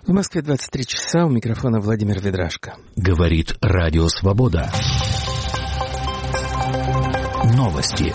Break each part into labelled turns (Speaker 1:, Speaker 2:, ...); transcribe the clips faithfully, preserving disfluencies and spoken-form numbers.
Speaker 1: В Москве двадцать три часа, у микрофона Владимир Ведрашко.
Speaker 2: Говорит Радио Свобода. Новости.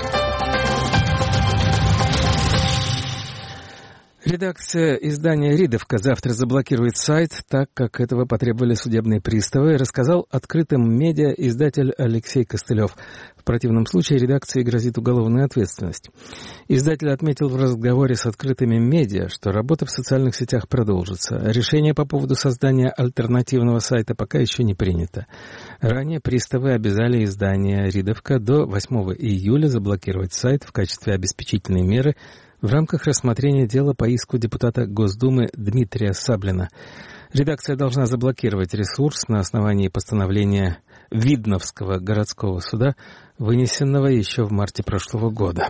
Speaker 1: Редакция издания «Ридовка» завтра заблокирует сайт, так как этого потребовали судебные приставы, рассказал открытым медиа издатель Алексей Костылев. В противном случае редакции грозит уголовная ответственность. Издатель отметил в разговоре с открытыми медиа, что работа в социальных сетях продолжится. Решение по поводу создания альтернативного сайта пока еще не принято. Ранее приставы обязали издание «Ридовка» до восьмого июля заблокировать сайт в качестве обеспечительной меры в рамках рассмотрения дела по иску депутата Госдумы Дмитрия Саблина. Редакция должна заблокировать ресурс на основании постановления Видновского городского суда, вынесенного еще в марте прошлого года.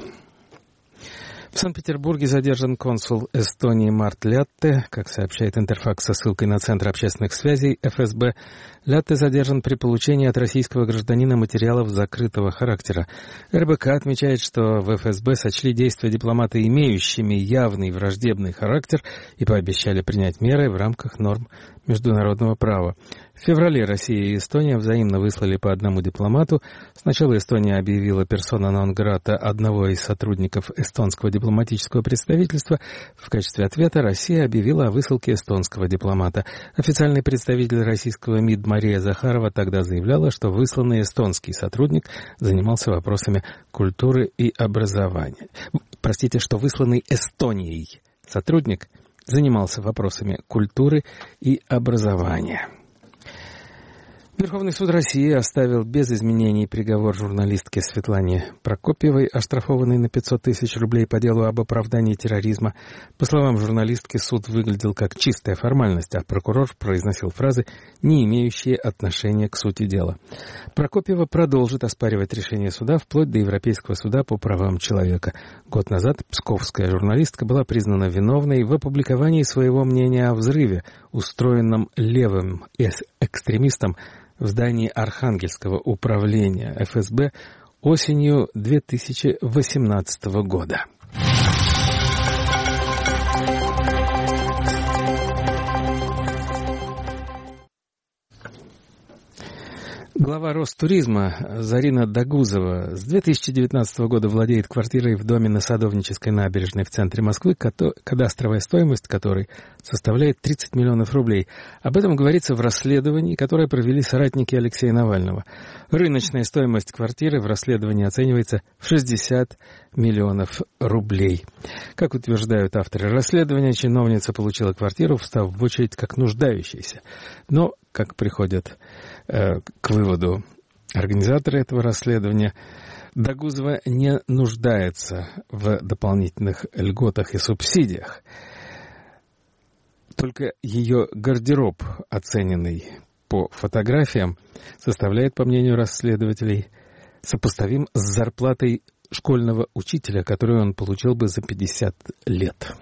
Speaker 1: В Санкт-Петербурге задержан консул Эстонии Март Лятте. Как сообщает Интерфакс со ссылкой на Центр общественных связей эф эс бэ, Лятте задержан при получении от российского гражданина материалов закрытого характера. эр бэ ка отмечает, что в эф эс бэ сочли действия дипломата имеющими явный враждебный характер и пообещали принять меры в рамках норм международного права. В феврале Россия и Эстония взаимно выслали по одному дипломату. Сначала Эстония объявила персона нон-грата одного из сотрудников эстонского дипломатического представительства. В качестве ответа Россия объявила о высылке эстонского дипломата. Официальный представитель российского МИД Мария Захарова тогда заявляла, что высланный эстонский сотрудник занимался вопросами культуры и образования. Простите, что высланный Эстонией сотрудник занимался вопросами культуры и образования. Верховный суд России оставил без изменений приговор журналистке Светлане Прокопьевой, оштрафованной на пятьсот тысяч рублей по делу об оправдании терроризма. По словам журналистки, суд выглядел как чистая формальность, а прокурор произносил фразы, не имеющие отношения к сути дела. Прокопьева продолжит оспаривать решение суда вплоть до Европейского суда по правам человека. Год назад псковская журналистка была признана виновной в опубликовании своего мнения о взрыве, устроенном левым экстремистом в здании Архангельского управления эф эс бэ осенью две тысячи восемнадцатого года. Глава Ростуризма Зарина Дагузова с две тысячи девятнадцатого года владеет квартирой в доме на Садовнической набережной в центре Москвы, кадастровая стоимость которой составляет тридцать миллионов рублей. Об этом говорится в расследовании, которое провели соратники Алексея Навального. Рыночная стоимость квартиры в расследовании оценивается в шестьдесят миллионов рублей. Как утверждают авторы расследования, чиновница получила квартиру, встав в очередь как нуждающаяся. Но, как приходят э, к выводу организаторы этого расследования, Дагузова не нуждается в дополнительных льготах и субсидиях. Только ее гардероб, оцененный по фотографиям, составляет, по мнению расследователей, сопоставим с зарплатой школьного учителя, которую он получил бы за пятьдесят лет.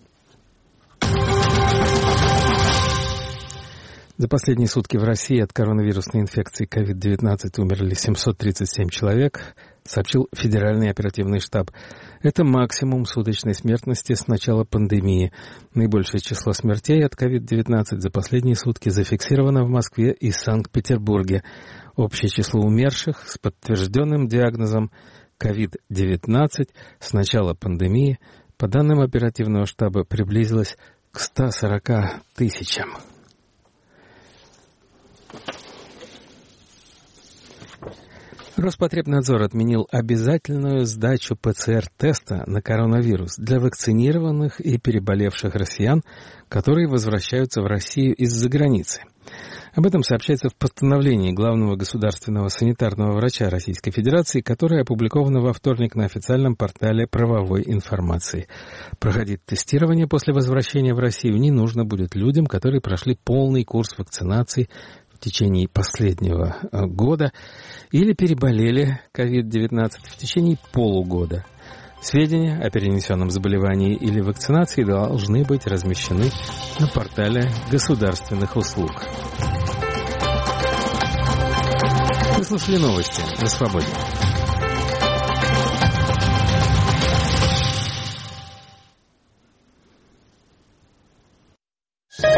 Speaker 1: За последние сутки в России от коронавирусной инфекции ковид девятнадцать умерли семьсот тридцать семь человек, сообщил Федеральный оперативный штаб. Это максимум суточной смертности с начала пандемии. Наибольшее число смертей от ковид девятнадцать за последние сутки зафиксировано в Москве и Санкт-Петербурге. Общее число умерших с подтвержденным диагнозом ковид девятнадцать с начала пандемии, по данным оперативного штаба, приблизилось к ста сорока тысячам. Роспотребнадзор отменил обязательную сдачу пэ цэ эр-теста на коронавирус для вакцинированных и переболевших россиян, которые возвращаются в Россию из-за границы. Об этом сообщается в постановлении главного государственного санитарного врача Российской Федерации, которое опубликовано во вторник на официальном портале правовой информации. Проходить тестирование после возвращения в Россию не нужно будет людям, которые прошли полный курс вакцинации в течение последнего года или переболели ковид девятнадцать в течение полугода. Сведения о перенесенном заболевании или вакцинации должны быть размещены на портале государственных услуг. Вы слушали новости на Свободе.